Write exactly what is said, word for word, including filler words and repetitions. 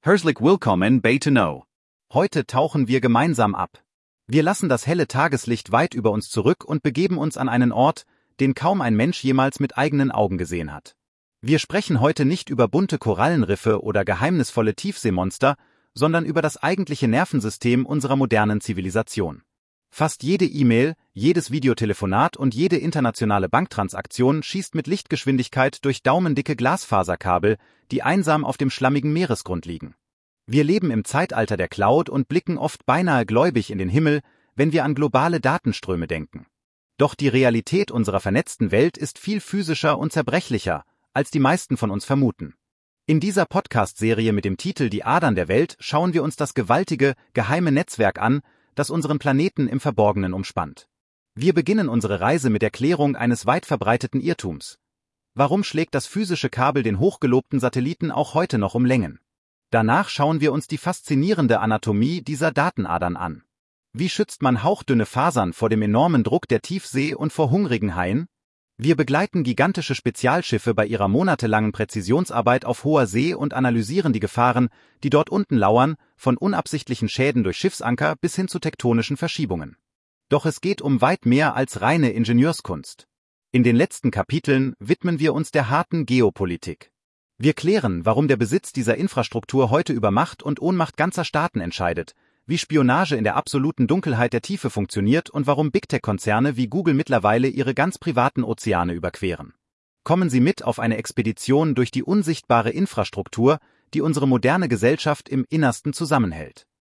Herzlich willkommen bei To Know. Heute tauchen wir gemeinsam ab. Wir lassen das helle Tageslicht weit über uns zurück und begeben uns an einen Ort, den kaum ein Mensch jemals mit eigenen Augen gesehen hat. Wir sprechen heute nicht über bunte Korallenriffe oder geheimnisvolle Tiefseemonster, sondern über das eigentliche Nervensystem unserer modernen Zivilisation. Fast jede E-Mail, jedes Videotelefonat und jede internationale Banktransaktion schießt mit Lichtgeschwindigkeit durch daumendicke Glasfaserkabel, die einsam auf dem schlammigen Meeresgrund liegen. Wir leben im Zeitalter der Cloud und blicken oft beinahe gläubig in den Himmel, wenn wir an globale Datenströme denken. Doch die Realität unserer vernetzten Welt ist viel physischer und zerbrechlicher, als die meisten von uns vermuten. In dieser Podcast-Serie mit dem Titel Die Adern der Welt schauen wir uns das gewaltige, geheime Netzwerk an, das unseren Planeten im Verborgenen umspannt. Wir beginnen unsere Reise mit der Klärung eines weit verbreiteten Irrtums. Warum schlägt das physische Kabel den hochgelobten Satelliten auch heute noch um Längen? Danach schauen wir uns die faszinierende Anatomie dieser Datenadern an. Wie schützt man hauchdünne Fasern vor dem enormen Druck der Tiefsee und vor hungrigen Haien? Wir begleiten gigantische Spezialschiffe bei ihrer monatelangen Präzisionsarbeit auf hoher See und analysieren die Gefahren, die dort unten lauern, von unabsichtlichen Schäden durch Schiffsanker bis hin zu tektonischen Verschiebungen. Doch es geht um weit mehr als reine Ingenieurskunst. In den letzten Kapiteln widmen wir uns der harten Geopolitik. Wir klären, warum der Besitz dieser Infrastruktur heute über Macht und Ohnmacht ganzer Staaten entscheidet, wie Spionage in der absoluten Dunkelheit der Tiefe funktioniert und warum Big-Tech-Konzerne wie Google mittlerweile ihre ganz privaten Ozeane überqueren. Kommen Sie mit auf eine Expedition durch die unsichtbare Infrastruktur, die unsere moderne Gesellschaft im Innersten zusammenhält.